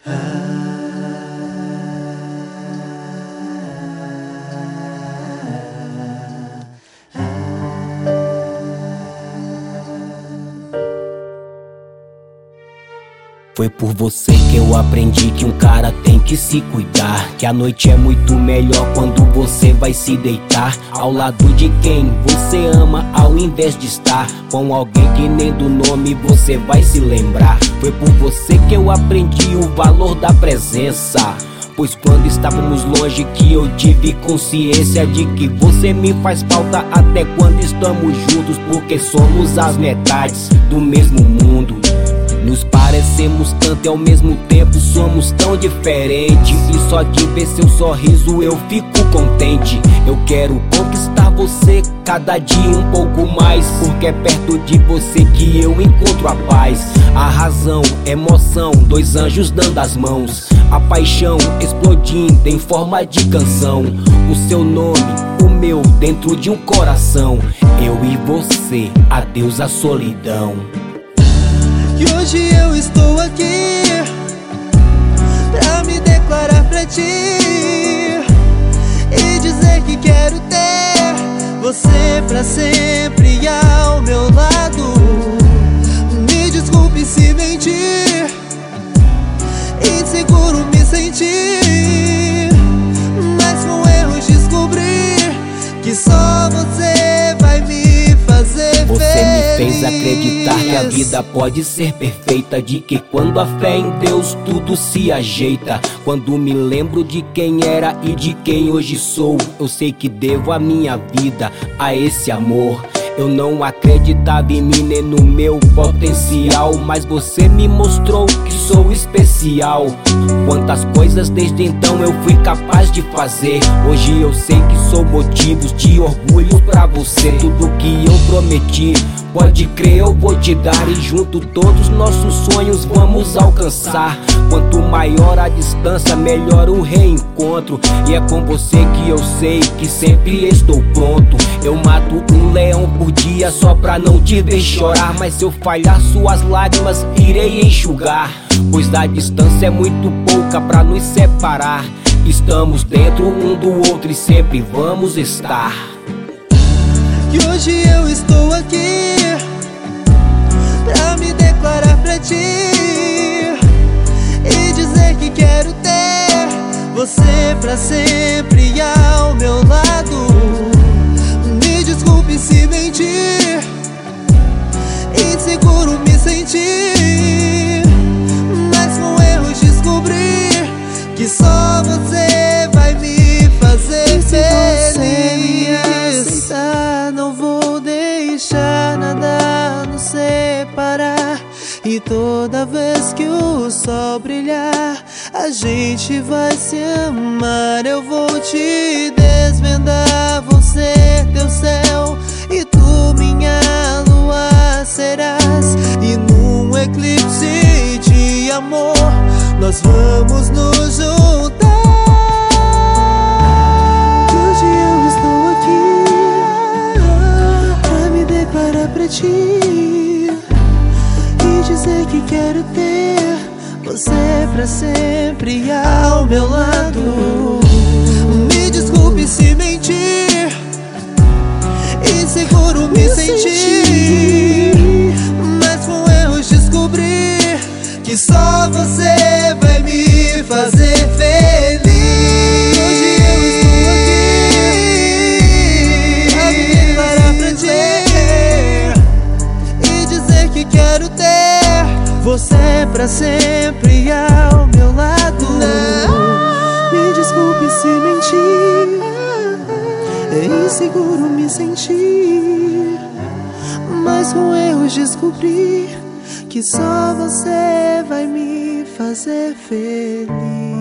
Foi por você que eu aprendi que um cara tem que se cuidar, que a noite é muito melhor quando você vai se deitar ao lado de quem você ama, ao invés de estar com alguém que nem do nome você vai se lembrar. Foi por você que eu aprendi o valor da presença, pois quando estávamos longe que eu tive consciência de que você me faz falta até quando estamos juntos, porque somos as metades do mesmo mundo. Nos parecemos tanto e ao mesmo tempo somos tão diferentes, e só de ver seu sorriso eu fico contente. Eu quero conquistar você cada dia um pouco mais, porque é perto de você que eu encontro a paz. A razão, emoção, dois anjos dando as mãos, a paixão explodindo em forma de canção. O seu nome, o meu, dentro de um coração. Eu e você, adeus à solidão. E hoje eu estou aqui pra me declarar pra ti e dizer que quero ter você pra sempre ao meu lado. Me desculpe se mentir, inseguro me sentir, mas com erros descobri que só você vai me fazer feliz. Você me fez acreditar que a vida pode ser perfeita, de que quando a fé em Deus tudo se ajeita. Quando me lembro de quem era e de quem hoje sou, eu sei que devo a minha vida a esse amor. Eu não acreditava em mim nem no meu potencial, mas você me mostrou que sou especial. Quantas coisas desde então eu fui capaz de fazer. Hoje eu sei que sou motivos de orgulho pra você. Tudo que eu prometi, pode crer, eu vou te dar, e junto todos nossos sonhos vamos alcançar. Quanto maior a distância, melhor o reencontro, e é com você que eu sei que sempre estou pronto. Eu mato um leão por dia só pra não te ver chorar, mas se eu falhar suas lágrimas irei enxugar, pois a distância é muito pouca pra nos separar. Estamos dentro um do outro e sempre vamos estar. E hoje eu estou aqui pra me declarar pra ti e dizer que quero ter você pra sempre ao meu lado. Me desculpe se mentir, inseguro me sentir, mas com erros descobri que só você vai me fazer feliz. Se você me aceitar, não vou deixar nada nos separar, e toda vez que o sol brilhar, a gente vai se amar. Eu vou te desvendar, você teu céu e tu minha lua serás, e num eclipse de amor nós vamos nos juntar. Hoje eu estou aqui pra me declarar pra ti e dizer que quero ter você pra sempre ao meu lado. Me desculpe se mentir, inseguro me sentir, mas com erros descobri que só você vai me fazer feliz. Hoje eu estou aqui pra me declarar pra ti e dizer que quero ter você pra sempre ao meu lado. Me desculpe se mentir, é inseguro me sentir, mas com erros descobri que só você vai me fazer feliz.